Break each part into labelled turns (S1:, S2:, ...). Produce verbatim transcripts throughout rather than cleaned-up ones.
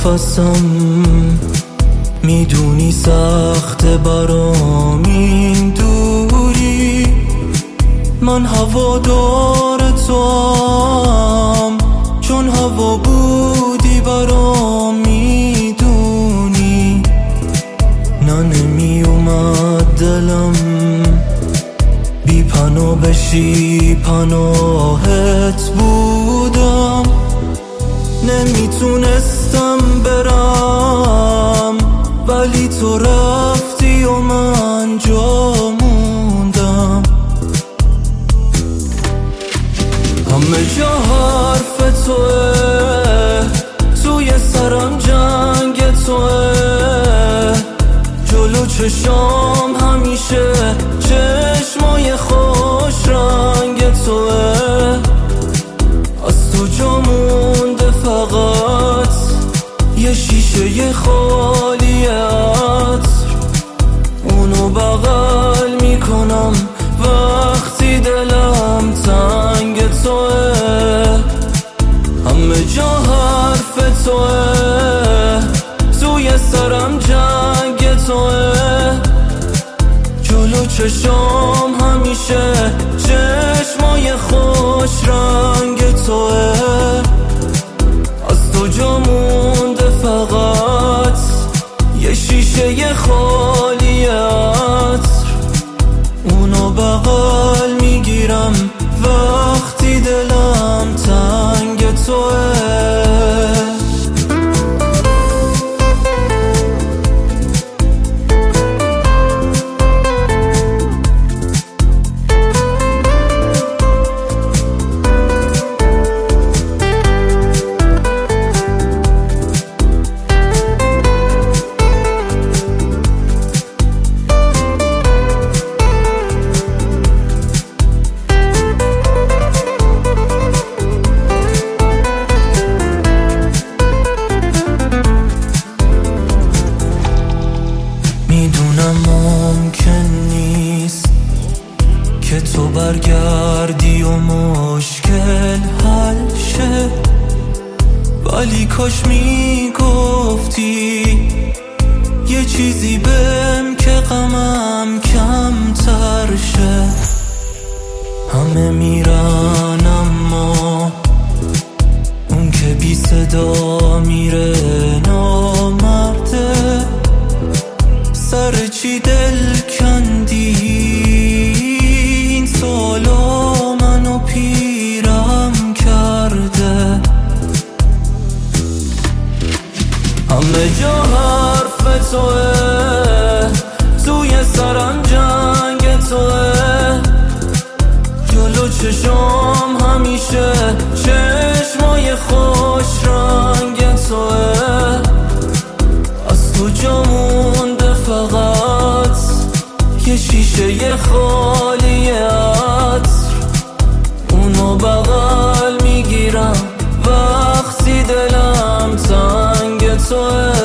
S1: نفسم، میدونی سخت برام این دوری. من هوادار توام چون هوا بودی برام، میدونی. نه نمی اومد دلم بی پناه بشی، پناهت بودم. نمیتونستم برم ولی تو رفتی و من جا موندم. همه جا حرف توه، توی سرم جنگ توه. جلو چشام همیشه چشمای خوش رنگ توه. از تو جا مونده فقط یه شیشه خالی عطر، اونو بغل میکنم وقتی دلم تنگ توه. همه جا حرف توه، توی سرم جنگ توه. جلو چشام همیشه چشمای خوش رنگ توه. از تو جا مونده فقط یه شیشه خالی عطر، اونو بغل میگیرم وقتی دلم تنگ توه. میدونم ممکن نیست که تو برگردی و مشکل حل شه، ولی کاش میگفتی یه چیزی بهم که غمم کمتر شه. همه میرن اما اون که بی صدا میره نامرده. سر چی دل کندی این سالا منو پیرم کرده. همه جا حرف توه، توی سرم جنگ توه. جلو چشام همیشه چشمای خوش رنگ توه. از تو جا مونده فقط یه شیشه خالی عطر، اونو بغل میگیرم وقتی دلم تنگ توه.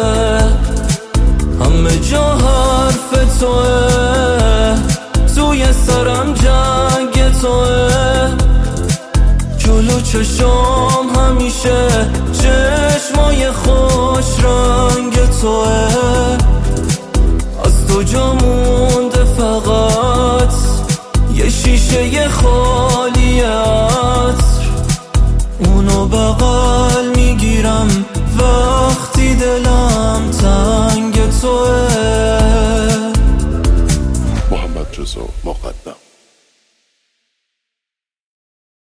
S1: همه جا حرف توه، توی سرم جنگ توه. جلو چشام همیشه چشمای خوش رنگ توه. از تو جا مونده فقط یه شیشه خالی عطر، اونو بغل میگیرم وقتی دلم تنگ توه.
S2: محمد رضا